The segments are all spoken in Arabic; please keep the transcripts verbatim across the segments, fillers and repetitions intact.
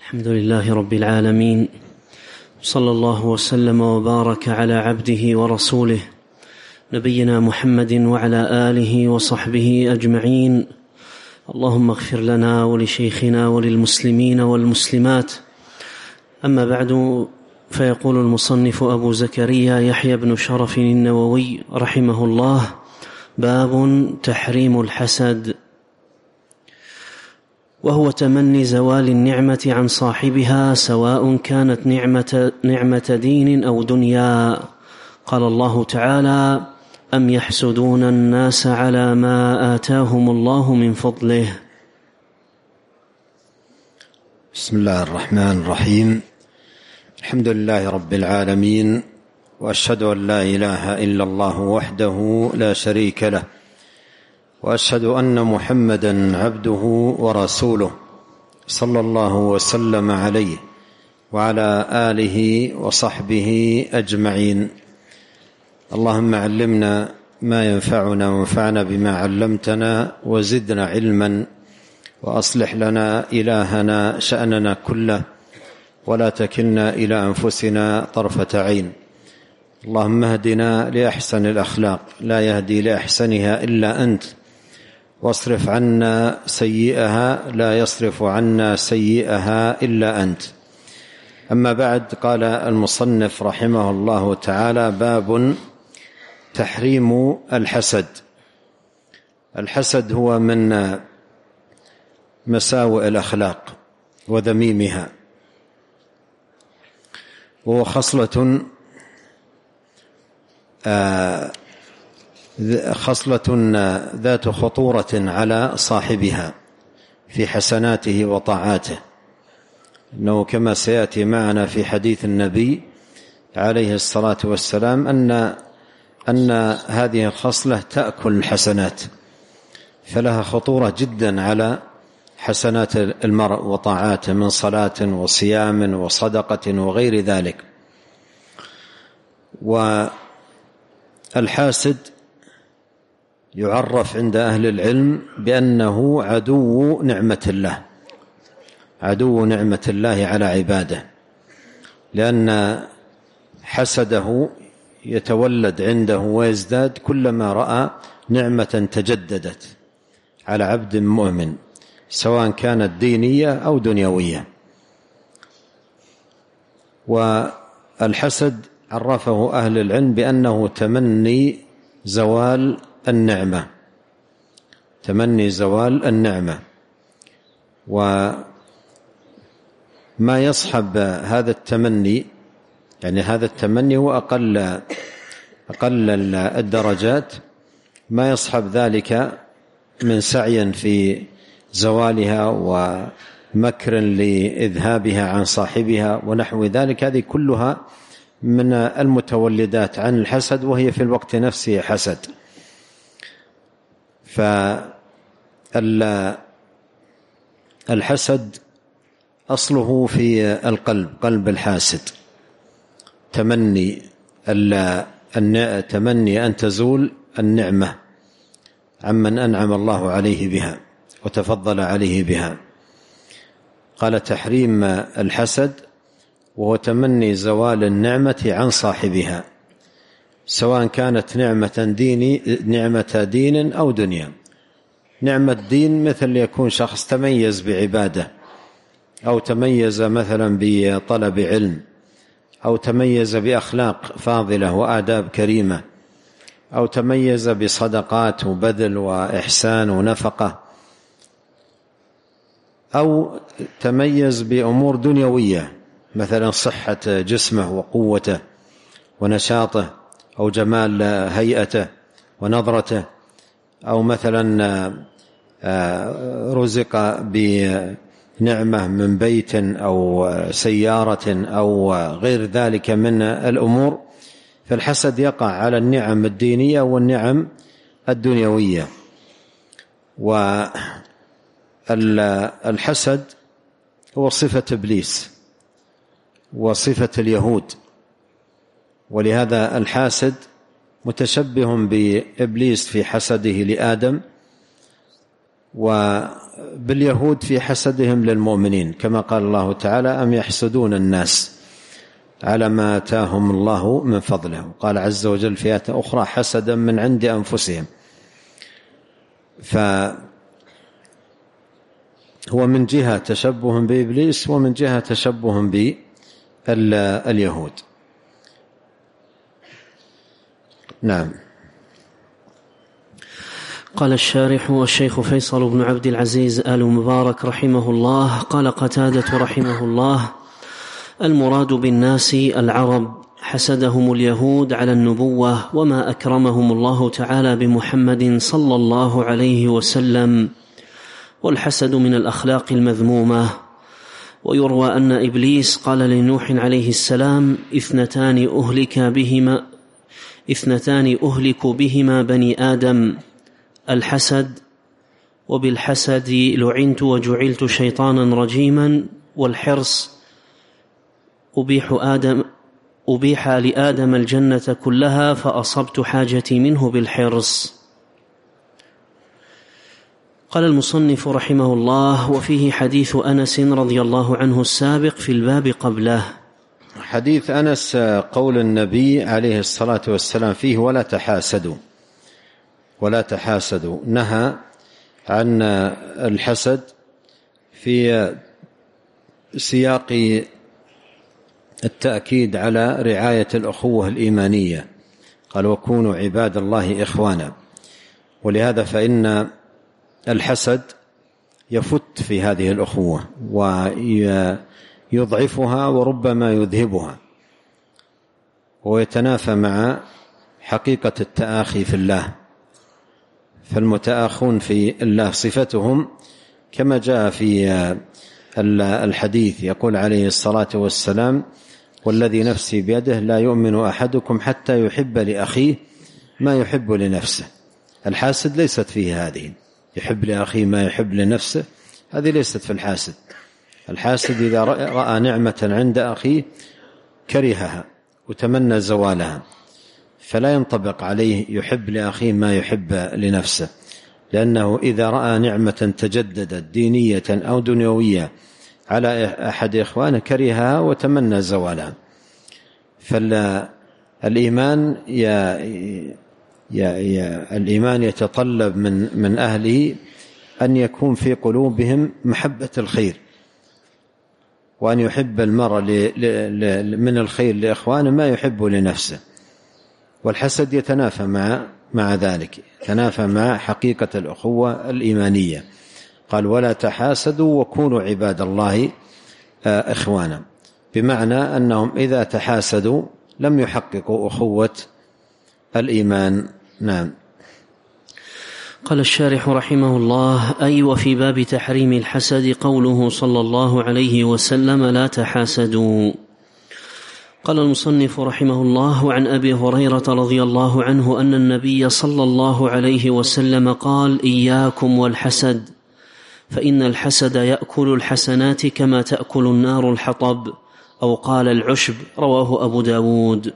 الحمد لله رب العالمين، صلى الله وسلم وبارك على عبده ورسوله نبينا محمد وعلى آله وصحبه أجمعين. اللهم اغفر لنا ولشيخنا وللمسلمين والمسلمات. أما بعد، فيقول المصنف أبو زكريا يحيى بن شرف النووي رحمه الله: باب تحريم الحسد، وهو تمني زوال النعمة عن صاحبها سواء كانت نعمة, نعمة دين أو دنيا. قال الله تعالى: أم يحسدون الناس على ما آتاهم الله من فضله. بسم الله الرحمن الرحيم. الحمد لله رب العالمين، وأشهد أن لا إله إلا الله وحده لا شريك له، وأشهد أن محمدًا عبده ورسوله، صلى الله وسلم عليه وعلى آله وصحبه أجمعين. اللهم علمنا ما ينفعنا وانفعنا بما علمتنا، وزدنا علما، وأصلح لنا إلهنا شأننا كله، ولا تكلنا إلى أنفسنا طرفة عين. اللهم اهدنا لأحسن الأخلاق، لا يهدي لأحسنها إلا أنت، واصرف عنا سيئها، لا يصرف عنا سيئها إلا أنت. أما بعد، قال المصنف رحمه الله تعالى: باب تحريم الحسد. الحسد هو من مساوئ الأخلاق وذميمها، وهو خصلة آه خصلة ذات خطورة على صاحبها في حسناته وطاعاته، إنه كما سيأتي معنا في حديث النبي عليه الصلاة والسلام أن أن هذه الخصلة تأكل الحسنات، فلها خطورة جدا على حسنات المرء وطاعاته من صلاة وصيام وصدقة وغير ذلك. والحاسد يعرف عند أهل العلم بأنه عدو نعمة الله، عدو نعمة الله على عباده، لأن حسده يتولد عنده ويزداد كلما رأى نعمة تجددت على عبد مؤمن، سواء كانت دينية أو دنيوية. والحسد عرفه أهل العلم بأنه تمني زوال النعمة، تمني زوال النعمة. وما يصحب هذا التمني، يعني هذا التمني هو أقل أقل الدرجات، ما يصحب ذلك من سعي في زوالها ومكر لإذهابها عن صاحبها ونحو ذلك، هذه كلها من المتولدات عن الحسد، وهي في الوقت نفسه حسد. فالحسد أصله في القلب، قلب الحاسد، تمني تمني أن تزول النعمة عمن أنعم الله عليه بها وتفضل عليه بها. قال: تحريم الحسد، وهو تمني زوال النعمة عن صاحبها سواء كانت نعمة ديني نعمة دين أو دنيا. نعمة دين مثل يكون شخص تميز بعبادة، أو تميز مثلا بطلب علم، أو تميز بأخلاق فاضلة وآداب كريمة، أو تميز بصدقات وبذل وإحسان ونفقة، أو تميز بأمور دنيوية مثلا صحة جسمه وقوته ونشاطه، أو جمال هيئته ونظرته، أو مثلا رزق بنعمة من بيت أو سيارة أو غير ذلك من الأمور. فالحسد يقع على النعم الدينية والنعم الدنيوية. والحسد هو صفة إبليس وصفة اليهود، ولهذا الحاسد متشبه بإبليس في حسده لآدم، وباليهود في حسدهم للمؤمنين، كما قال الله تعالى: أم يحسدون الناس على ما آتاهم الله من فضله. قال عز وجل في آية أخرى: حسدا من عند أنفسهم. فهو من جهة تشبه بإبليس ومن جهة تشبه باليهود. نعم. قال الشارح والشيخ فيصل بن عبد العزيز آل مبارك رحمه الله: قال قتادة رحمه الله: المراد بالناس العرب، حسدهم اليهود على النبوة وما أكرمهم الله تعالى بمحمد صلى الله عليه وسلم، والحسد من الأخلاق المذمومة. ويروى أن إبليس قال لنوح عليه السلام: اثنتان أهلك بهما اثنتان أهلك بهما بني آدم، الحسد، وبالحسد لعنت وجعلت شيطانا رجيما، والحرص أبيح آدم أبيح لآدم الجنة كلها فأصبت حاجتي منه بالحرص. قال المصنف رحمه الله: وفيه حديث أنس رضي الله عنه السابق في الباب قبله. حديث أنس قول النبي عليه الصلاة والسلام فيه: ولا تحاسدوا ولا تحاسدوا، نهى عن الحسد في سياق التأكيد على رعاية الأخوة الإيمانية. قال: وكونوا عباد الله إخوانا. ولهذا فإن الحسد يفت في هذه الأخوة ويضعفها وربما يذهبها، ويتنافى مع حقيقة التآخي في الله. فالمتآخون في الله صفتهم كما جاء في الحديث، يقول عليه الصلاة والسلام: والذي نفسي بيده لا يؤمن أحدكم حتى يحب لأخيه ما يحب لنفسه. الحاسد ليست فيه هذه، يحب لأخيه ما يحب لنفسه، هذه ليست في الحاسد. الحاسد إذا رأى نعمة عند أخيه كرهها وتمنى زوالها، فلا ينطبق عليه يحب لأخيه ما يحب لنفسه، لأنه إذا رأى نعمة تجددت دينية أو دنيوية على أحد إخوانه كرهها وتمنى زوالها. فالإيمان يا يا يا الإيمان يتطلب من من أهله أن يكون في قلوبهم محبة الخير، وأن يحب المرء من الخير لإخوانه ما يحب لنفسه. والحسد يتنافى مع مع ذلك، يتنافى مع حقيقة الأخوة الإيمانية. قال: ولا تحاسدوا وكونوا عباد الله إخوانا، بمعنى أنهم إذا تحاسدوا لم يحققوا أخوة الإيمان. نعم. قال الشارح رحمه الله: أي وفي باب تحريم الحسد قوله صلى الله عليه وسلم: لا تحاسدوا. قال المصنف رحمه الله: عن أبي هريرة رضي الله عنه أن النبي صلى الله عليه وسلم قال: إياكم والحسد، فإن الحسد يأكل الحسنات كما تأكل النار الحطب، أو قال العشب. رواه أبو داود.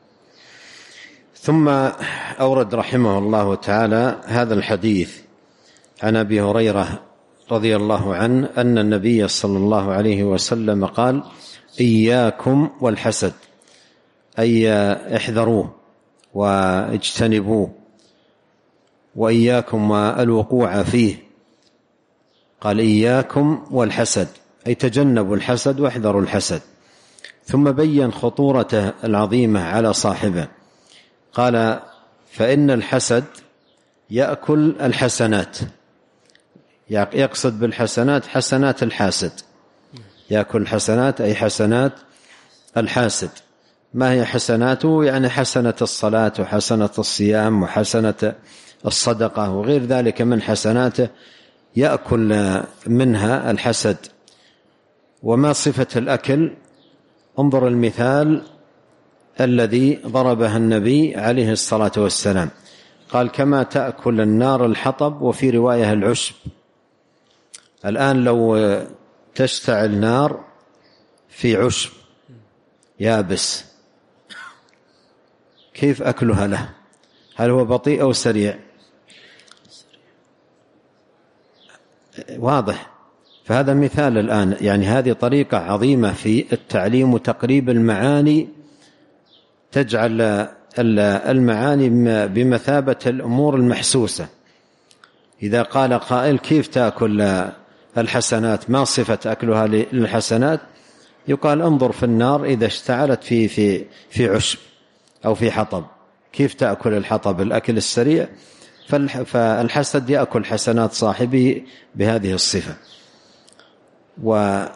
ثم أورد رحمه الله تعالى هذا الحديث عن أبي هريرة رضي الله عنه أن النبي صلى الله عليه وسلم قال: إياكم والحسد، أي احذروه واجتنبوه، وإياكم والوقوع فيه. قال: إياكم والحسد، أي تجنبوا الحسد واحذروا الحسد. ثم بين خطورته العظيمة على صاحبه. قال: فإن الحسد يأكل الحسنات، يقصد بالحسنات حسنات الحاسد، يأكل الحسنات أي حسنات الحاسد. ما هي حسناته؟ يعني حسنة الصلاة وحسنة الصيام وحسنة الصدقة وغير ذلك من حسناته يأكل منها الحسد. وما صفة الأكل؟ انظر المثال الذي ضربها النبي عليه الصلاة والسلام، قال: كما تأكل النار الحطب، وفي رواية العشب. الآن لو تشتعل نار في عشب يابس، كيف أكلها له؟ هل هو بطيء أو سريع؟ واضح. فهذا مثال الآن، يعني هذه طريقة عظيمة في التعليم وتقريب المعاني، تجعل المعاني بمثابة الأمور المحسوسة. إذا قال قائل كيف تأكل الحسنات، ما صفة أكلها للحسنات؟ يقال انظر في النار إذا اشتعلت في في في عشب أو في حطب، كيف تأكل الحطب الأكل السريع؟ فالحسد يأكل حسنات صاحبه بهذه الصفة. وهذه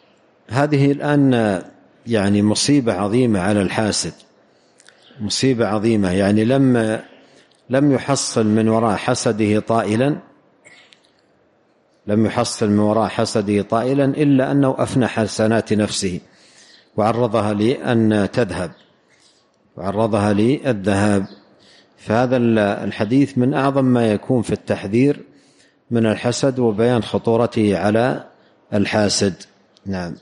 الآن يعني مصيبة عظيمة على الحاسد، مصيبة عظيمة. يعني لم لم يحصل من وراء حسده طائلا، لم يحصل من وراء حسده طائلا إلا أنه أفنى حسنات نفسه وعرضها لأن تذهب، وعرضها للذهاب. فهذا الحديث من أعظم ما يكون في التحذير من الحسد وبيان خطورته على الحاسد. نعم.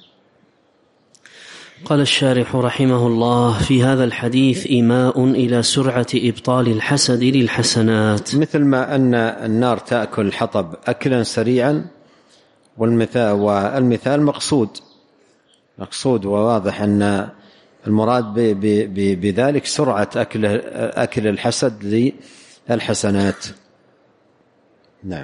قال الشارح رحمه الله: في هذا الحديث إيماء إلى سرعة إبطال الحسد للحسنات، مثل ما أن النار تأكل الحطب أكلا سريعا، والمثال والمثال مقصود مقصود وواضح أن المراد بذلك سرعة أكل أكل الحسد للحسنات. نعم.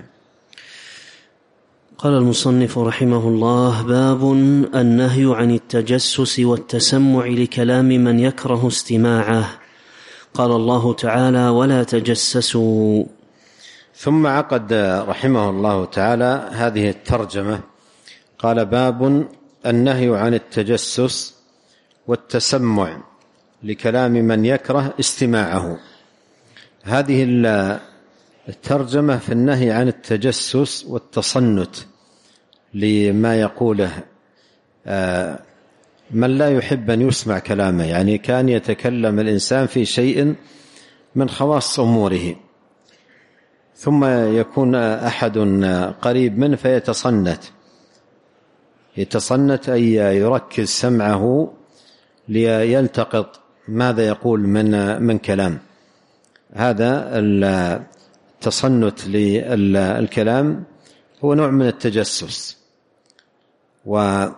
قال المصنف رحمه الله: باب النهي عن التجسس والتسمع لكلام من يكره استماعه. قال الله تعالى: ولا تجسسوا. ثم عقد رحمه الله تعالى هذه الترجمة، قال: باب النهي عن التجسس والتسمع لكلام من يكره استماعه. هذه الترجمة في النهي عن التجسس والتصنت لما يقوله من لا يحب أن يسمع كلامه، يعني كان يتكلم الإنسان في شيء من خواص أموره، ثم يكون أحد قريب منه فيتصنت يتصنت أي يركز سمعه ليلتقط ماذا يقول من من كلام. هذا التصنت للكلام هو نوع من التجسس. والله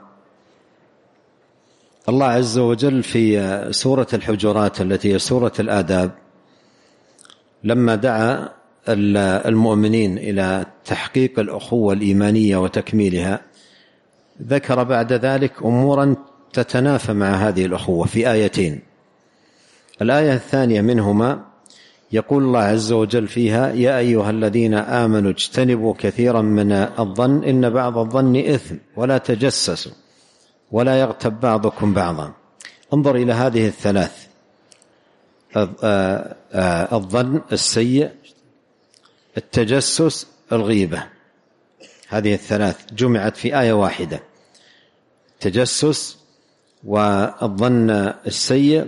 عز وجل في سورة الحجرات التي هي سورة الآداب لما دعا المؤمنين إلى تحقيق الأخوة الإيمانية وتكميلها، ذكر بعد ذلك أمورا تتنافى مع هذه الأخوة في آيتين. الآية الثانية منهما يقول الله عز وجل فيها: يا أيها الذين آمنوا اجتنبوا كثيرا من الظن إن بعض الظن إثم ولا تجسسوا ولا يغتب بعضكم بعضا. انظر إلى هذه الثلاث: الظن السيء، التجسس، الغيبة. هذه الثلاث جمعت في آية واحدة: التجسس والظن السيء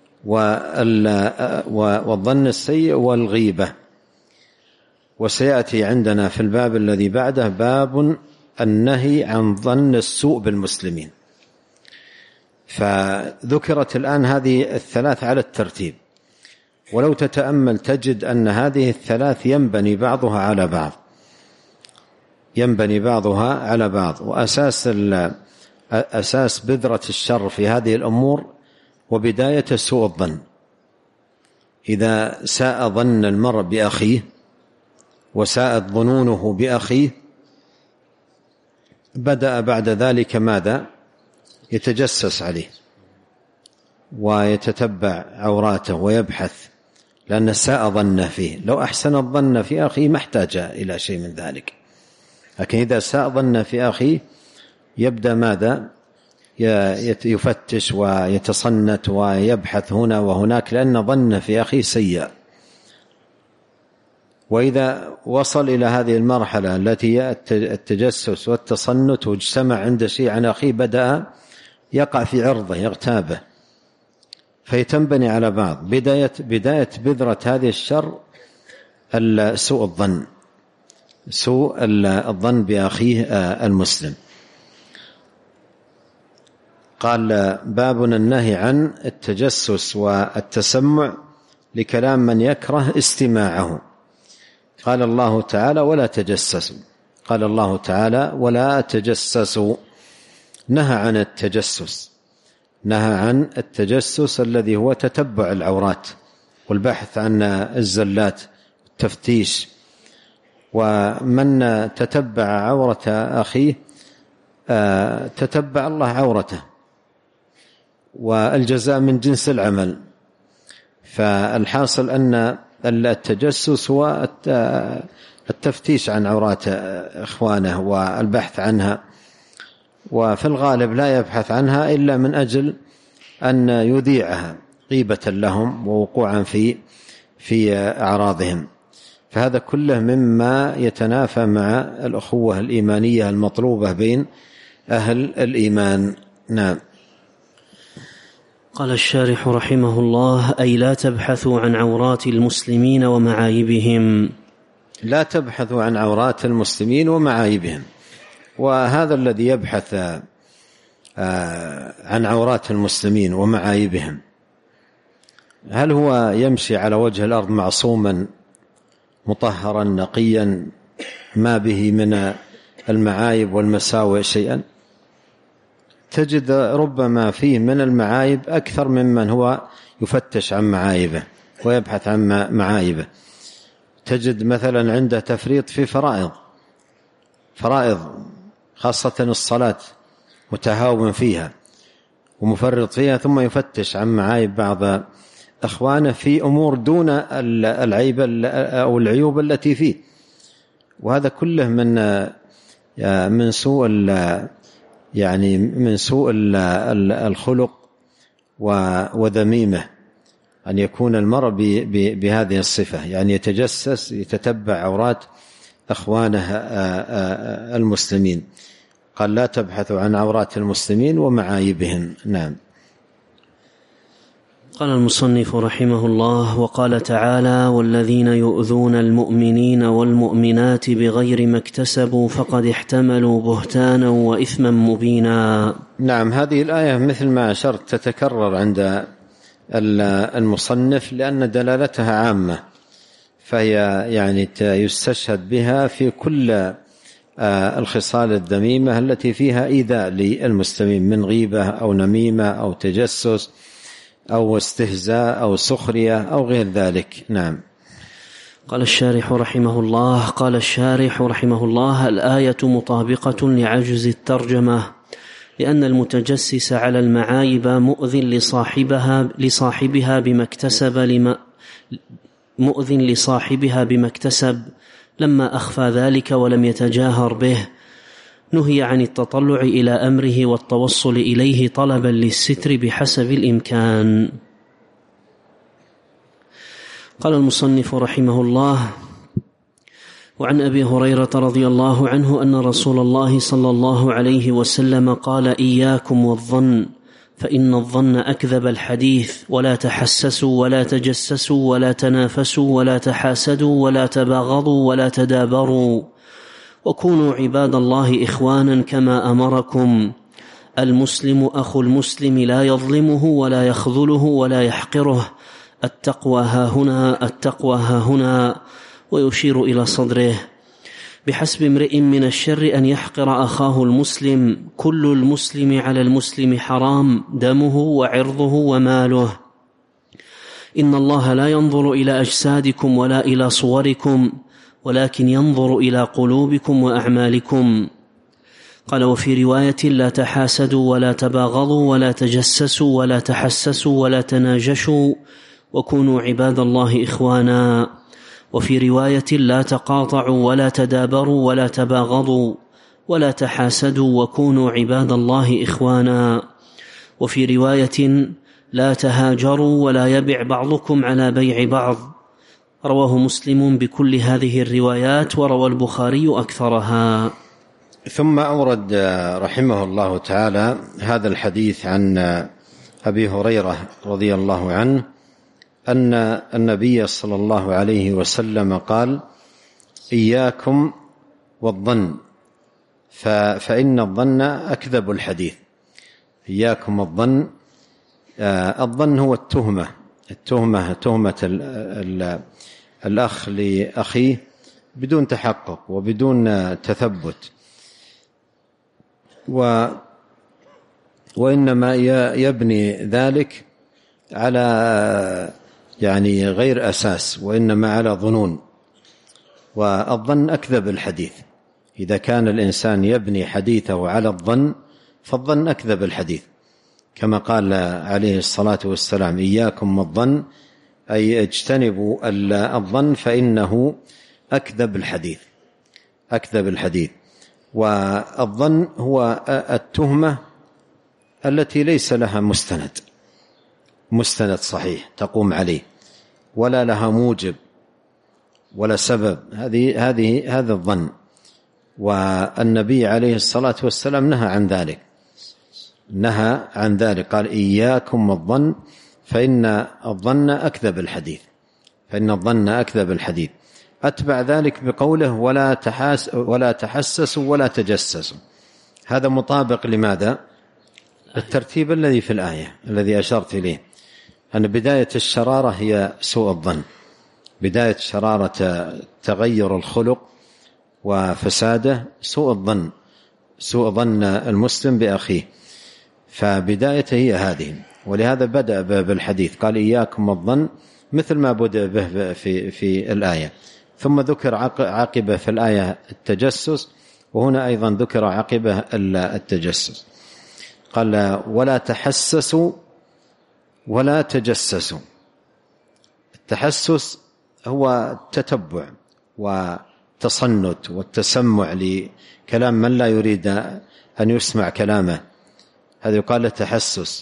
والظن السيء والغيبة. وسيأتي عندنا في الباب الذي بعده باب النهي عن ظن السوء بالمسلمين. فذكرت الآن هذه الثلاث على الترتيب، ولو تتأمل تجد أن هذه الثلاث ينبني بعضها على بعض ينبني بعضها على بعض وأساس أساس بذرة الشر في هذه الأمور وبداية سوء الظن. إذا ساء ظن المرء بأخيه وساءت ظنونه بأخيه، بدأ بعد ذلك ماذا؟ يتجسس عليه ويتتبع عوراته ويبحث، لأن ساء ظنه فيه. لو أحسن الظن في أخيه ما احتاج إلى شيء من ذلك، لكن إذا ساء ظنه في أخيه يبدأ ماذا؟ يفتش ويتصنت ويبحث هنا وهناك، لأن ظنه في أخيه سيء. وإذا وصل إلى هذه المرحلة التي هي التجسس والتصنت واجتمع عند شيء عن أخيه، بدأ يقع في عرضه يغتابه، فيتنبني على بعض. بداية, بداية بذرة هذه الشر سوء الظن سوء الظن بأخيه المسلم. قال: باب النهي عن التجسس والتسمع لكلام من يكره استماعه. قال الله تعالى: ولا تجسسوا. قال الله تعالى: ولا تجسسوا. نهى عن التجسس، نهى عن التجسس الذي هو تتبع العورات والبحث عن الزلات والتفتيش. ومن تتبع عورة أخيه تتبع الله عورته، والجزاء من جنس العمل. فالحاصل أن التجسس هو التفتيش عن عورات إخوانه والبحث عنها، وفي الغالب لا يبحث عنها إلا من أجل أن يذيعها غيبة لهم ووقوعا في في أعراضهم. فهذا كله مما يتنافى مع الأخوة الإيمانية المطلوبة بين أهل الإيمان. نعم. قال الشارح رحمه الله: أي لا تبحثوا عن عورات المسلمين ومعايبهم. لا تبحثوا عن عورات المسلمين ومعايبهم. وهذا الذي يبحث عن عورات المسلمين ومعايبهم، هل هو يمشي على وجه الأرض معصوما مطهرا نقيا ما به من المعايب والمساوئ شيئا؟ تجد ربما فيه من المعايب أكثر ممن هو يفتش عن معايبه ويبحث عن معايبه. تجد مثلا عنده تفريط في فرائض فرائض خاصة الصلاة، متهاون فيها ومفرط فيها، ثم يفتش عن معايب بعض أخوانه في أمور دون العيب أو العيوب التي فيه. وهذا كله من من سوء يعني من سوء الخلق وذميمه، أن يكون المرء بهذه الصفة، يعني يتجسس يتتبع عورات أخوانه المسلمين. قال: لا تبحثوا عن عورات المسلمين ومعايبهم. نعم. قال المصنف رحمه الله: وقال تعالى: والذين يؤذون المؤمنين والمؤمنات بغير ما اكتسبوا فقد احتملوا بهتانا وإثما مبينا. نعم، هذه الآية مثل ما أشرت تتكرر عند المصنف لأن دلالتها عامة، فهي يعني يستشهد بها في كل الخصال الذميمة التي فيها إيذاء للمسلمين من غيبة أو نميمة أو تجسس أو استهزاء أو سخرية أو غير ذلك. نعم. قال الشارح رحمه الله قال الشارح رحمه الله: الآية مطابقة لعجز الترجمة، لأن المتجسس على المعايب مؤذن لصاحبها لصاحبها بما اكتسب لما مؤذن لصاحبها بما اكتسب لما أخفى ذلك ولم يتجاهر به. نهي عن التطلع إلى أمره والتوصل إليه طلبا للستر بحسب الإمكان. قال المصنف رحمه الله: وعن أبي هريرة رضي الله عنه أن رسول الله صلى الله عليه وسلم قال: إياكم والظن، فإن الظن أكذب الحديث، ولا تحسسوا ولا تجسسوا ولا تنافسوا ولا تحاسدوا ولا تباغضوا ولا تدابروا، وكونوا عباد الله إخوانا كما أمركم. المسلم أخو المسلم لا يظلمه ولا يخذله ولا يحقره. التقوى ها هنا التقوى ها هنا، ويشير إلى صدره. بحسب امرئ من الشر أن يحقر أخاه المسلم. كل المسلم على المسلم حرام، دمه وعرضه وماله. إن الله لا ينظر إلى أجسادكم ولا إلى صوركم، ولكن ينظر إلى قلوبكم وأعمالكم. قال: وفي رواية: لا تحاسدوا ولا تباغضوا ولا تجسسوا ولا تحسسوا ولا تناجشوا، وكونوا عباد الله إخوانا. وفي رواية: لا تقاطعوا ولا تدابروا ولا تباغضوا ولا تحاسدوا، وكونوا عباد الله إخوانا. وفي رواية: لا تهاجروا ولا يبع بعضكم على بيع بعض. رواه مسلم بكل هذه الروايات، وروى البخاري أكثرها. ثم أورد رحمه الله تعالى هذا الحديث عن أبي هريرة رضي الله عنه أن النبي صلى الله عليه وسلم قال: إياكم والظن، فإن الظن أكذب الحديث. إياكم الظن. الظن هو التهمة التهمة تهمة الأخ لأخيه بدون تحقق وبدون تثبت، و وإنما يبني ذلك على يعني غير أساس، وإنما على ظنون. والظن أكذب الحديث. إذا كان الإنسان يبني حديثه على الظن فالظن أكذب الحديث، كما قال عليه الصلاة والسلام: إياكم والظن، أي اجتنبوا الظن فإنه أكذب الحديث أكذب الحديث. والظن هو التهمة التي ليس لها مستند مستند صحيح تقوم عليه، ولا لها موجب ولا سبب. هذه هذه هذا الظن. والنبي عليه الصلاة والسلام نهى عن ذلك نهى عن ذلك قال: إياكم والظن فإن الظن أكذب الحديث فإن الظن أكذب الحديث. أتبع ذلك بقوله: ولا تحاس ولا تحسسوا ولا تجسسوا. هذا مطابق لماذا؟ الترتيب الذي في الآية الذي أشرت إليه، أن بداية الشرارة هي سوء الظن، بداية شرارة تغير الخلق وفساده سوء الظن سوء ظن المسلم بأخيه، فبدايته هي هذه. ولهذا بدأ بالحديث قال: إياكم الظن، مثل ما بدأ به في في الآية. ثم ذكر عاقبة في الآية التجسس، وهنا أيضا ذكر عاقبة التجسس. قال: ولا تحسسوا ولا تجسسوا. التحسس هو التتبع والتصنت والتسمع لكلام من لا يريد أن يسمع كلامه، هذا يقال له تحسس.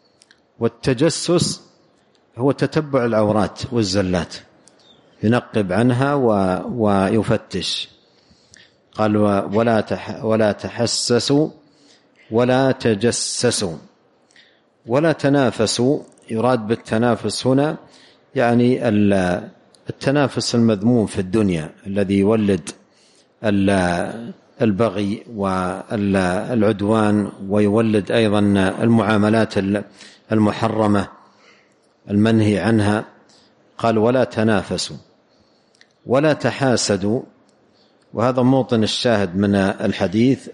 والتجسس هو تتبع العورات والزلات، ينقب عنها ويفتش. قال: ولا تح ولا تحسسوا ولا تجسسوا ولا تنافسوا. يراد بالتنافس هنا يعني التنافس المذموم في الدنيا الذي يولد البغي والعدوان، ويولد أيضا المعاملات المحرمة المنهي عنها. قال: ولا تنافسوا ولا تحاسدوا. وهذا موطن الشاهد من الحديث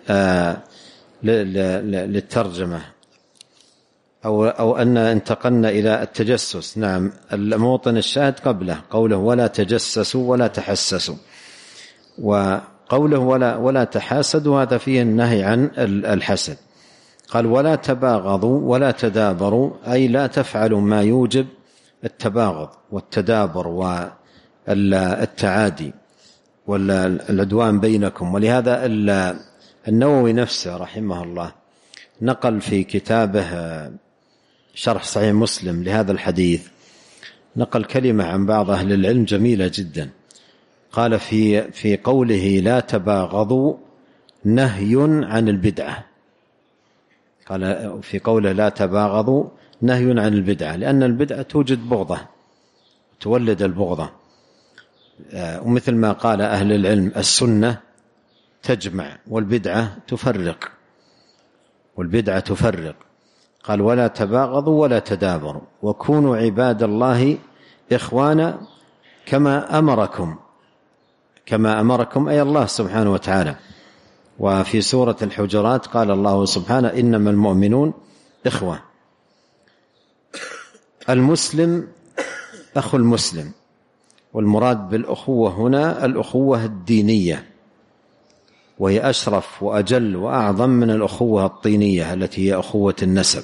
للترجمة، أو, أو أن انتقلنا إلى التجسس. نعم، الموطن الشاهد قبله قوله: ولا تجسسوا ولا تحسسوا. وقوله ولا, ولا تحاسدوا هذا فيه النهي عن الحسد. قال: ولا تباغضوا ولا تدابروا، أي لا تفعلوا ما يوجب التباغض والتدابر والتعادي والعدوان بينكم. ولهذا النووي نفسه رحمه الله نقل في كتابه شرح صحيح مسلم لهذا الحديث، نقل كلمة عن بعض أهل العلم جميلة جدا. قال في في قوله لا تباغضوا نهي عن البدعة. قال في قوله لا تباغضوا نهي عن البدعة، لأن البدعة توجد بغضة، تولد البغضة. ومثل ما قال أهل العلم: السنة تجمع والبدعة تفرق والبدعة تفرق. قال: ولا تباغضوا ولا تدابروا وكونوا عباد الله إخوانا كما أمركم كما أمركم أي الله سبحانه وتعالى. وفي سورة الحجرات قال الله سبحانه: إنما المؤمنون إخوة. المسلم أخو المسلم، والمراد بالأخوة هنا الأخوة الدينية، وهي أشرف وأجل وأعظم من الأخوة الطينية التي هي أخوة النسب.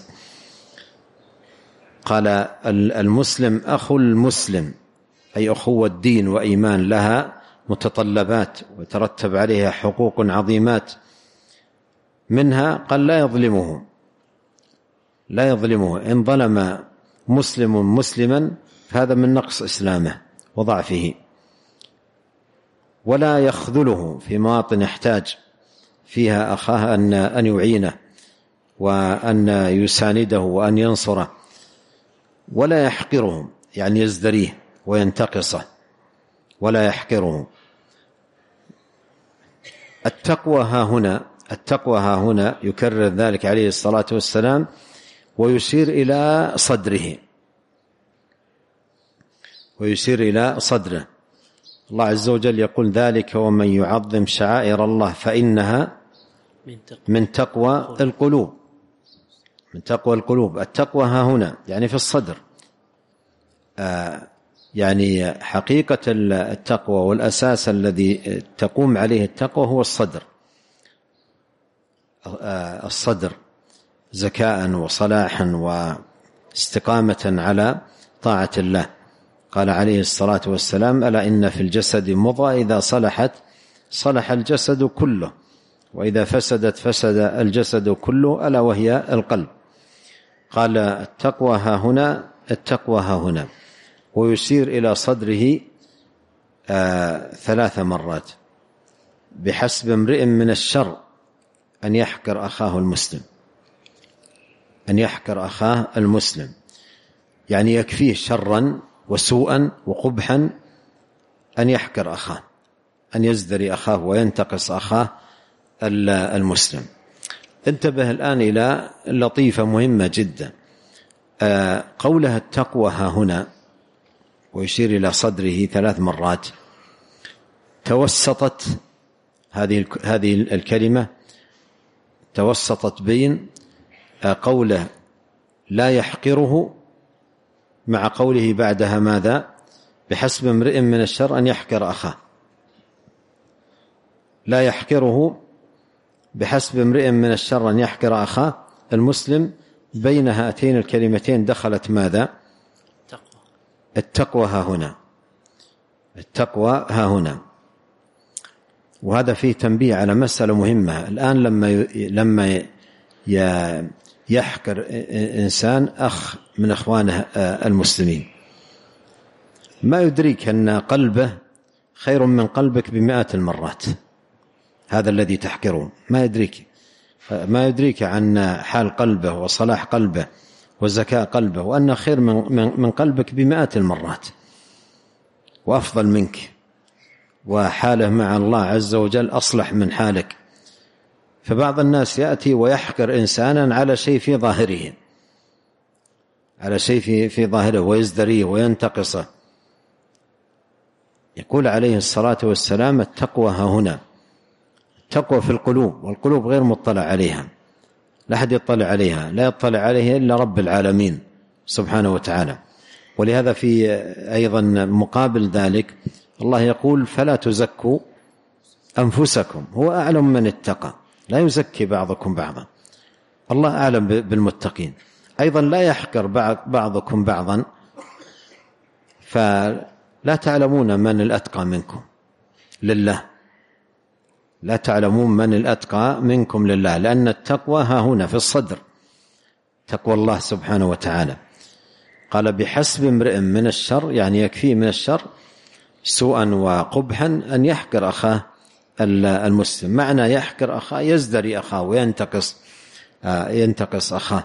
قال: المسلم أخو المسلم، أي أخوة الدين وإيمان، لها متطلبات وترتب عليها حقوق عظيمات. منها قال: لا يظلمه لا يظلمه إن ظلم مسلم مسلما فهذا من نقص إسلامه وضعفه. ولا يخذله في مواطن يحتاج فيها أخاه أن أن يعينه وأن يسانده وأن ينصره. ولا يحقره، يعني يزدريه وينتقصه، ولا يحقره. التقوى ها هنا التقوى ها هنا يكرر ذلك عليه الصلاة والسلام، ويشير إلى صدره ويشير إلى صدره الله عز وجل يقول ذلك ومن يعظم شعائر الله فإنها من تقوى القلوب. من تقوى القلوب. التقوى ها هنا يعني في الصدر. آه يعني حقيقة التقوى والأساس الذي تقوم عليه التقوى هو الصدر. آه الصدر زكاء وصلاحا واستقامة على طاعة الله. قال عليه الصلاة والسلام ألا إن في الجسد مضغة إذا صلحت صلح الجسد كله وإذا فسدت فسد الجسد كله ألا وهي القلب. قال التقوى ها هنا التقوى ها هنا ويشير إلى صدره آه ثلاث مرات. بحسب امرئ من الشر أن يحقر أخاه المسلم. أن يحقر أخاه المسلم يعني يكفيه شرا وسوءا وقبحا أن يحقر أخاه، أن يزدري أخاه وينتقص أخاه المسلم. انتبه الآن إلى لطيفة مهمة جدا. آه قولها التقوى ها هنا ويشير إلى صدره ثلاث مرات. توسطت هذه هذه الكلمة توسطت بين آه قوله لا يحقره مع قوله بعدها ماذا؟ بحسب امرئ من الشر أن يحقر أخاه. لا يحقره بحسب امرئ من الشر أن يحقر أخاه المسلم. بين هاتين الكلمتين دخلت ماذا؟ التقوى ها هنا. التقوى ها هنا. وهذا فيه تنبيه على مسألة مهمة. الآن لما لما يحقر إنسان أخ من أخوانه المسلمين ما يدريك أن قلبه خير من قلبك بمئات المرات. هذا الذي تحقره ما يدريك ما يدريك عن حال قلبه وصلاح قلبه وزكاء قلبه وأنه خير من من قلبك بمئات المرات وأفضل منك وحاله مع الله عز وجل أصلح من حالك. فبعض الناس يأتي ويحقر إنسانا على شيء في ظاهره على شيء في في ظاهره ويزدريه وينتقصه. يقول عليه الصلاة والسلام التقوى ها هنا. التقوى في القلوب والقلوب غير مطلع عليها. لا أحد يطلع عليها لا يطلع عليها إلا رب العالمين سبحانه وتعالى. ولهذا في أيضا مقابل ذلك الله يقول فلا تزكوا أنفسكم هو أعلم من اتقى. لا يزكي بعضكم بعضا. الله أعلم بالمتقين. أيضا لا يحقر بعضكم بعضا فلا تعلمون من الأتقى منكم لله. لا تعلمون من الأتقى منكم لله لأن التقوى ها هنا في الصدر. تقوى الله سبحانه وتعالى. قال بحسب امرئ من الشر يعني يكفيه من الشر سوءا وقبحا أن يحقر أخاه المسلم. معنى يحقر أخاه يزدري أخاه وينتقص ينتقص أخاه.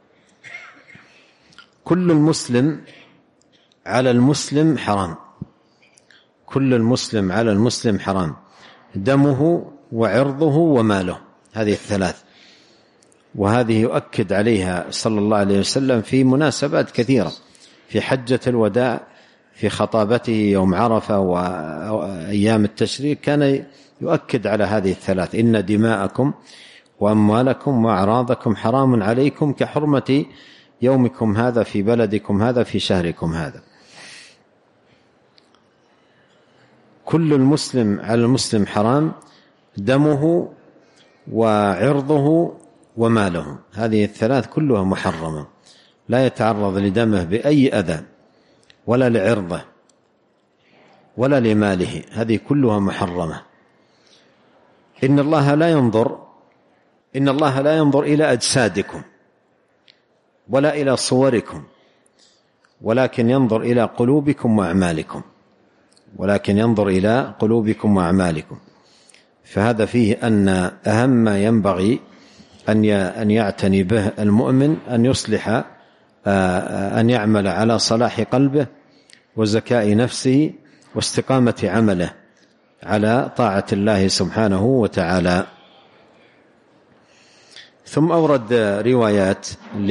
كل المسلم على المسلم حرام. كل المسلم على المسلم حرام. دمه وعرضه وماله. هذه الثلاث. وهذه يؤكد عليها صلى الله عليه وسلم في مناسبات كثيرة. في حجة الوداع في خطابته يوم عرفة وأيام التشريق كان يؤكد على هذه الثلاث. إن دماءكم وأموالكم وأعراضكم حرام عليكم كحرمة يومكم هذا في بلدكم هذا في شهركم هذا. كل المسلم على المسلم حرام. دمه وعرضه وماله. هذه الثلاث كلها محرمة. لا يتعرض لدمه بأي أذى ولا لعرضه ولا لماله. هذه كلها محرمة. إن الله لا ينظر إن الله لا ينظر إلى أجسادكم ولا إلى صوركم ولكن ينظر إلى قلوبكم وأعمالكم ولكن ينظر إلى قلوبكم وأعمالكم. فهذا فيه أن أهم ما ينبغي أن يعتني به المؤمن أن يصلح أن يعمل على صلاح قلبه وزكاء نفسه واستقامة عمله على طاعة الله سبحانه وتعالى. ثم أورد روايات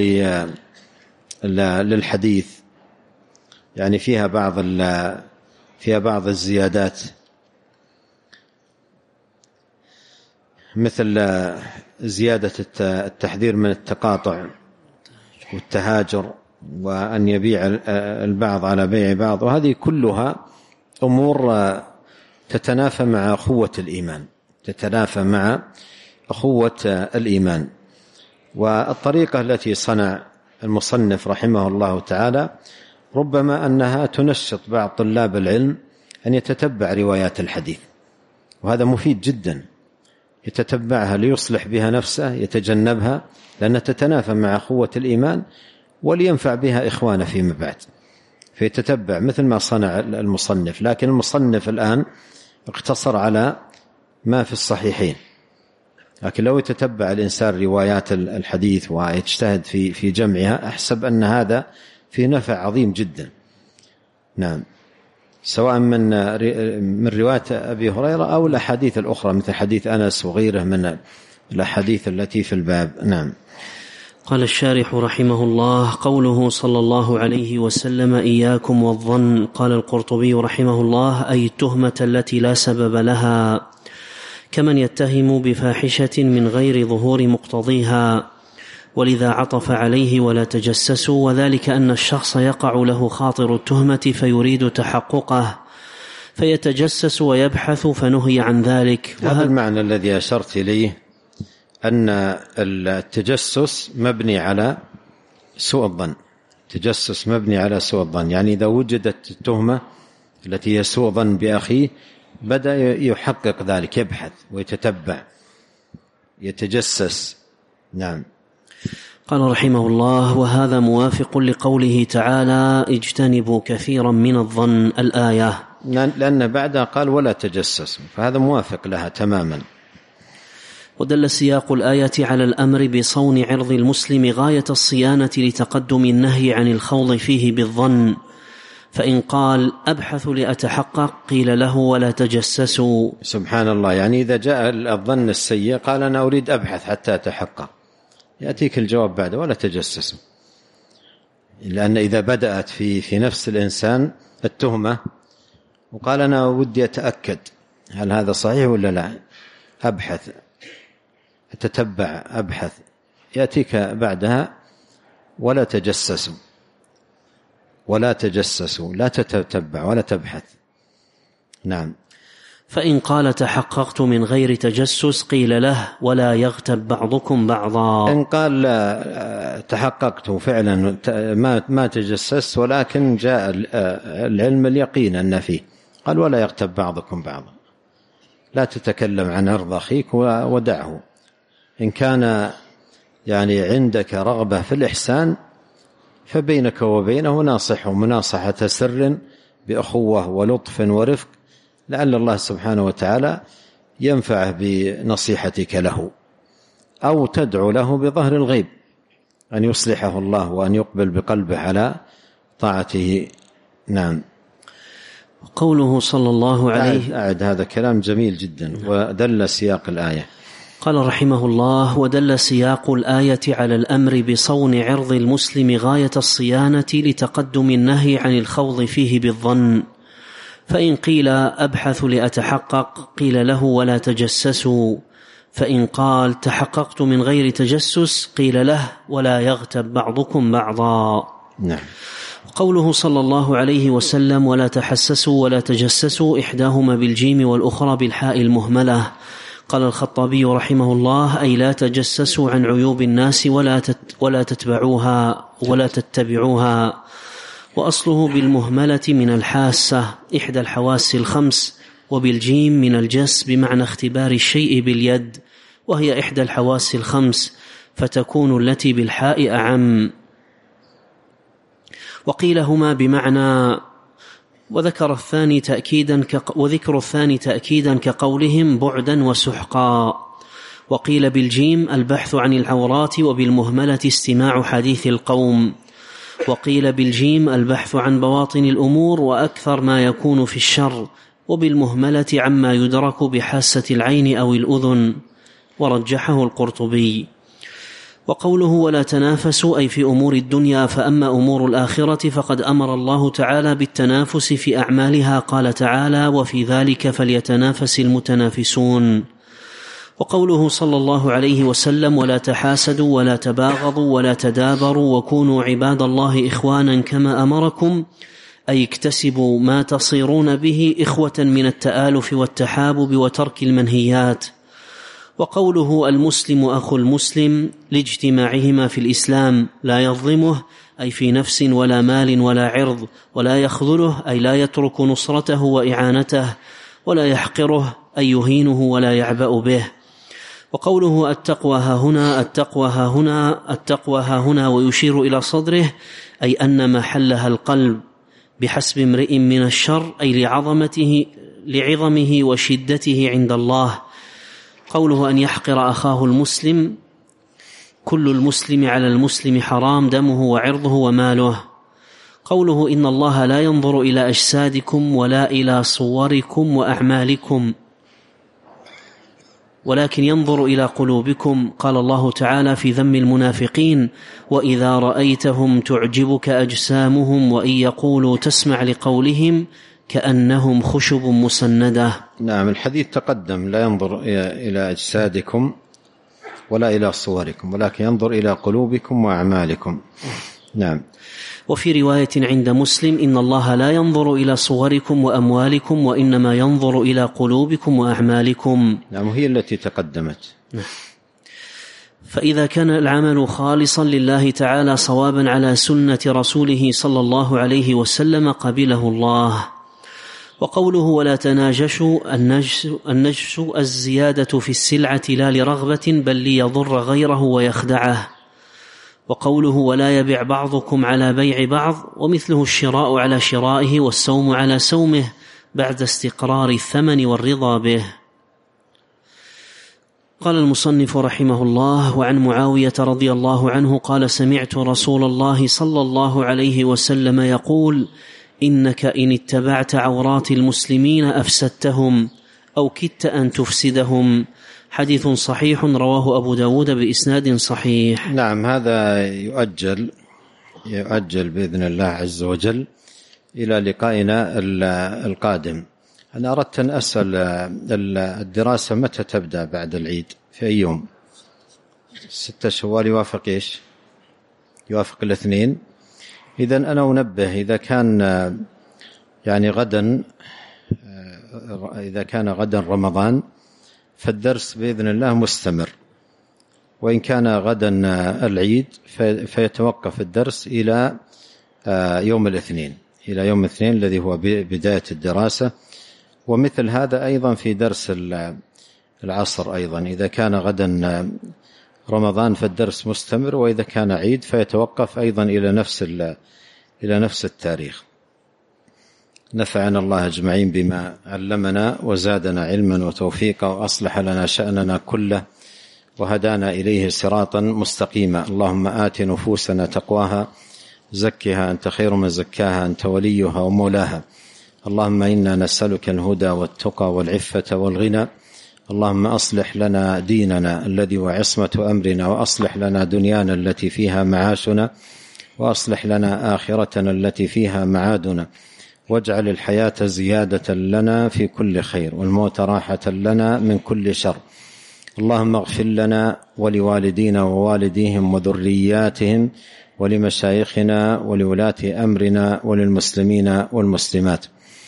للحديث يعني فيها بعض فيها بعض الزيادات، مثل زيادة التحذير من التقاطع والتهاجر وأن يبيع البعض على بيع بعض، وهذه كلها أمور تتنافى مع أخوة الإيمان تتنافى مع أخوة الإيمان. والطريقة التي صنع المصنف رحمه الله تعالى ربما أنها تنشط بعض طلاب العلم أن يتتبع روايات الحديث، وهذا مفيد جدا، يتتبعها ليصلح بها نفسه، يتجنبها لأنها تتنافى مع أخوة الإيمان ولينفع بها إخوانه فيما بعد، فيتتبع مثل ما صنع المصنف. لكن المصنف الآن اقتصر على ما في الصحيحين، لكن لو يتتبع الإنسان روايات الحديث ويجتهد في في جمعها أحسب أن هذا في نفع عظيم جدا. نعم، سواء من من رواية أبي هريرة أو الأحاديث الأخرى مثل حديث أنس وغيره من الأحاديث التي في الباب. نعم. قال الشارح رحمه الله: قوله صلى الله عليه وسلم إياكم والظن، قال القرطبي رحمه الله: أي التهمة التي لا سبب لها، كمن يتهم بفاحشة من غير ظهور مقتضيها، ولذا عطف عليه ولا تجسسوا، وذلك أن الشخص يقع له خاطر التهمة فيريد تحققه فيتجسس ويبحث فنهي عن ذلك. هذا المعنى الذي أشرت إليه، أن التجسس مبني على سوء الظن، التجسس مبني على سوء الظن، يعني إذا وجدت التهمة التي هي سوء ظن بأخيه بدأ يحقق ذلك، يبحث ويتتبع يتجسس. نعم. قال رحمه الله: وهذا موافق لقوله تعالى: اجتنبوا كثيرا من الظن، الآية، لأن بعدها قال ولا تجسسوا، فهذا موافق لها تماما. ودل سياق الآية على الأمر بصون عرض المسلم غاية الصيانة لتقدم النهي عن الخوض فيه بالظن، فإن قال أبحث لأتحقق قيل له ولا تجسسوا. سبحان الله، يعني إذا جاء الظن السيء قال أنا أريد أبحث حتى أتحقق، يأتيك الجواب بعد ولا تجسسوا، لأن إذا بدأت في في نفس الإنسان التهمة وقال أنا ودي أتأكد هل هذا صحيح ولا لا، أبحث أتتبع أبحث، يأتيك بعدها ولا تجسسوا، ولا تجسسوا، لا تتتبع ولا تبحث. نعم. فإن قال تحققت من غير تجسس قيل له ولا يغتب بعضكم بعضا. إن قال تحققت فعلا ما ما تجسس ولكن جاء العلم اليقين أن فيه، قال ولا يغتب بعضكم بعضا، لا تتكلم عن عرض أخيك ودعه. إن كان يعني عندك رغبة في الإحسان فبينك وبينه ناصحه مناصحة سر بأخوة ولطف ورفق، لعل الله سبحانه وتعالى ينفعه بنصيحتك له، أو تدعو له بظهر الغيب أن يصلحه الله وأن يقبل بقلبه على طاعته. نعم. قوله صلى الله عليه أعد هذا كلام جميل جدا. ودل سياق الآية. قال رحمه الله: ودل سياق الآية على الأمر بصون عرض المسلم غاية الصيانة لتقدم النهي عن الخوض فيه بالظن، فإن قيل أبحث لأتحقق قيل له ولا تجسسوا، فإن قال تحققت من غير تجسس قيل له ولا يغتب بعضكم بعضا. نعم. قوله صلى الله عليه وسلم ولا تحسسوا ولا تجسسوا، إحداهما بالجيم والأخرى بالحاء المهملة. قال الخطابي رحمه الله: أي لا تجسسوا عن عيوب الناس ولا ولا تتبعوها ولا تتبعوها، وأصله بالمهملة من الحاسة إحدى الحواس الخمس، وبالجيم من الجس بمعنى اختبار الشيء باليد، وهي إحدى الحواس الخمس، فتكون التي بالحاء أعم. وقيل هما بمعنى، وذكر الثاني تأكيدا وذكر الثاني تأكيدا كقولهم بعدا وسحقا. وقيل بالجيم البحث عن العورات، وبالمهملة استماع حديث القوم. وقيل بالجيم البحث عن بواطن الأمور وأكثر ما يكون في الشر، وبالمهملة عما يدرك بحاسة العين أو الأذن، ورجحه القرطبي. وقوله ولا تنافسوا أي في أمور الدنيا، فأما أمور الآخرة فقد أمر الله تعالى بالتنافس في أعمالها، قال تعالى وفي ذلك فليتنافس المتنافسون. وقوله صلى الله عليه وسلم ولا تحاسدوا ولا تباغضوا ولا تدابروا وكونوا عباد الله إخوانا كما أمركم، أي اكتسبوا ما تصيرون به إخوة من التآلف والتحابب وترك المنهيات. وقوله المسلم أخو المسلم لاجتماعهما في الإسلام، لا يظلمه أي في نفس ولا مال ولا عرض، ولا يخذله أي لا يترك نصرته وإعانته، ولا يحقره أي يهينه ولا يعبأ به. وقوله التقوى ها هنا، التقوى ها هنا التقوى ها هنا ويشير إلى صدره، أي أن محلها القلب، بحسب امرئ من الشر أي لعظمته لعظمه وشدته عند الله. قوله أن يحقر أخاه المسلم، كل المسلم على المسلم حرام دمه وعرضه وماله. قوله إن الله لا ينظر إلى أجسادكم ولا إلى صوركم وأعمالكم ولكن ينظر إلى قلوبكم، قال الله تعالى في ذم المنافقين وإذا رأيتهم تعجبك أجسامهم وإن يقولوا تسمع لقولهم كأنهم خشب مسندة. نعم، الحديث تقدم لا ينظر إلى أجسادكم ولا إلى صوركم ولكن ينظر إلى قلوبكم وأعمالكم. نعم. وفي رواية عند مسلم إن الله لا ينظر إلى صوركم وأموالكم وإنما ينظر إلى قلوبكم وأعمالكم. نعم، هي التي تقدمت. فإذا كان العمل خالصا لله تعالى صوابا على سنة رسوله صلى الله عليه وسلم قبله الله. وقوله ولا تناجشوا، النجش, النجش الزيادة في السلعة لا لرغبة بل ليضر غيره ويخدعه. وقوله ولا يبع بعضكم على بيع بعض، ومثله الشراء على شرائه والسوم على سومه بعد استقرار الثمن والرضا به. قال المصنف رحمه الله وعن معاوية رضي الله عنه قال سمعت رسول الله صلى الله عليه وسلم يقول إنك إن اتبعت عورات المسلمين أفسدتهم أو كدت أن تفسدهم. حديث صحيح رواه أبو داود بإسناد صحيح. نعم، هذا يؤجل يؤجل بإذن الله عز وجل إلى لقائنا القادم. أنا أردت أن أسأل الدراسة متى تبدأ بعد العيد؟ في أي يوم؟ ستة شوال يوافق إيش؟ يوافق الاثنين. إذن أنا أنبه إذا كان يعني غدا إذا كان غدا رمضان فالدرس بإذن الله مستمر، وإن كان غدا العيد فيتوقف الدرس إلى يوم الاثنين إلى يوم الاثنين الذي هو بداية الدراسة. ومثل هذا أيضا في درس العصر أيضا، إذا كان غدا رمضان فالدرس مستمر، وإذا كان عيد فيتوقف أيضا إلى نفس إلى نفس التاريخ. نفعنا الله أجمعين بما علمنا وزادنا علما وتوفيقا وأصلح لنا شأننا كله وهدانا إليه صراطا مستقيما. اللهم آت نفوسنا تقواها زكها أنت خير من زكاها أنت وليها ومولاها. اللهم إنا نسألك الهدى والتقى والعفة والغنى. اللهم أصلح لنا ديننا الذي هو عصمة أمرنا، وأصلح لنا دنيانا التي فيها معاشنا، وأصلح لنا آخرتنا التي فيها معادنا، واجعل الحياة زيادة لنا في كل خير والموت راحة لنا من كل شر. اللهم اغفر لنا ولوالدينا ووالديهم وذرياتهم ولمشايخنا ولولاة أمرنا وللمسلمين والمسلمات.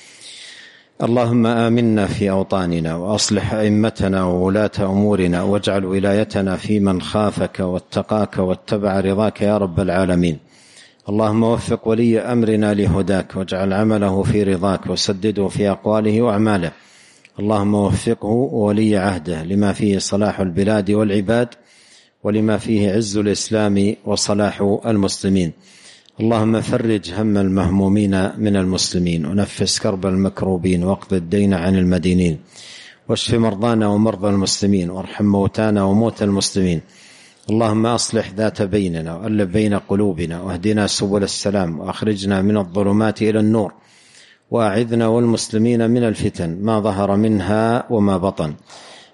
اللهم آمنا في أوطاننا وأصلح أئمتنا وولاة أمورنا، واجعل ولايتنا في من خافك واتقاك واتبع رضاك يا رب العالمين. اللهم وفق ولي أمرنا لهداك، واجعل عمله في رضاك، وسدده في أقواله وأعماله. اللهم وفقه وولي عهده لما فيه صلاح البلاد والعباد، ولما فيه عز الإسلام وصلاح المسلمين. اللهم فرج هم المهمومين من المسلمين، ونفس كرب المكروبين، واقض الدين عن المدينين، واشف مرضانا ومرضى المسلمين، وارحم موتانا وموتى المسلمين. اللهم أصلح ذات بيننا وألف بين قلوبنا، واهدنا سبل السلام، وأخرجنا من الظلمات إلى النور، وأعذنا والمسلمين من الفتن ما ظهر منها وما بطن.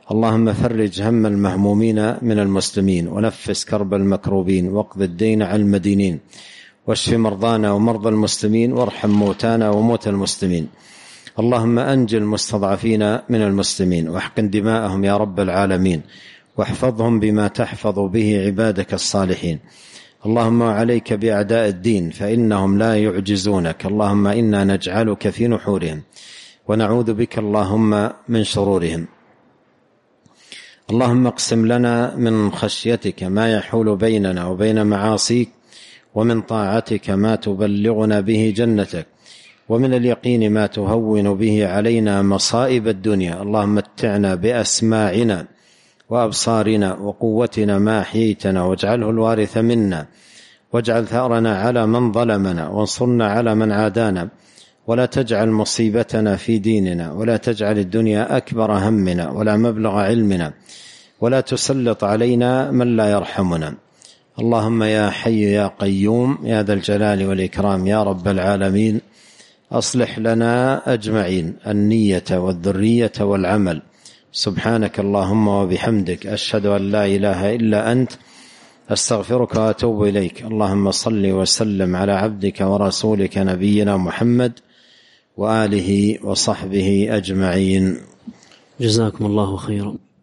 اللهم فرج هم المهمومين من المسلمين، ونفس كرب المكروبين، واقض الدين عن المدينين، واشف مرضانا ومرضى المسلمين، وارحم موتانا وموتى المسلمين. اللهم أنج المستضعفين من المسلمين، واحقن دماءهم يا رب العالمين، واحفظهم بما تحفظ به عبادك الصالحين. اللهم عليك بأعداء الدين فإنهم لا يعجزونك. اللهم إنا نجعلك في نحورهم ونعوذ بك اللهم من شرورهم. اللهم اقسم لنا من خشيتك ما يحول بيننا وبين معاصيك، ومن طاعتك ما تبلغنا به جنتك، ومن اليقين ما تهون به علينا مصائب الدنيا. اللهم متعنا بأسماعنا وأبصارنا وقوتنا ما أحييتنا، واجعله الوارث منا، واجعل ثأرنا على من ظلمنا، وانصرنا على من عادانا، ولا تجعل مصيبتنا في ديننا، ولا تجعل الدنيا أكبر همنا ولا مبلغ علمنا، ولا تسلط علينا من لا يرحمنا. اللهم يا حي يا قيوم يا ذا الجلال والإكرام يا رب العالمين، أصلح لنا أجمعين النية والذرية والعمل. سبحانك اللهم وبحمدك، أشهد أن لا إله إلا أنت، أستغفرك وأتوب إليك. اللهم صل وسلم على عبدك ورسولك نبينا محمد وآله وصحبه أجمعين. جزاكم الله خيرا.